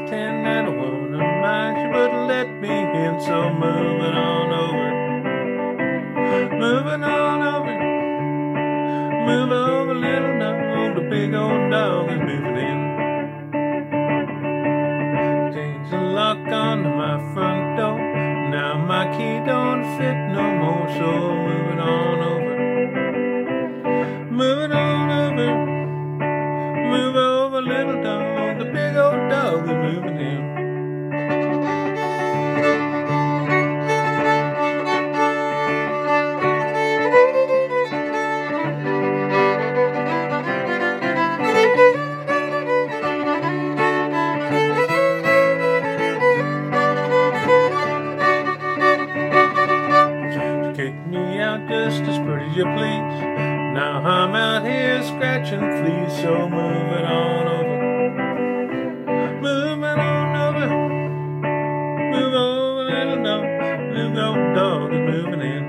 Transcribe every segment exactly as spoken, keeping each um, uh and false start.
ten and a woman of mine, she wouldn't let me in, so moving on over. Moving on over. Move over, little dog, the big old dog is moving in. Change the lock on my front door, now my key don't fit no more, so moving on over. Moving on over. Move over, little dog, the big old dog is moving in. Kick me out just as pretty as you please. Now I'm out here scratching fleas, so moving on over. Moving on over. Move over, little dog. Little old dog is moving in.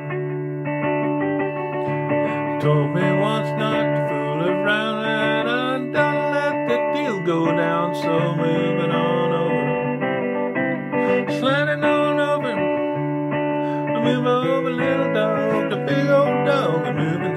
Told me once not to fool around, and I done let the deal go down, so moving on over. Sliding on over. Move over, little dog, the big old dog is moving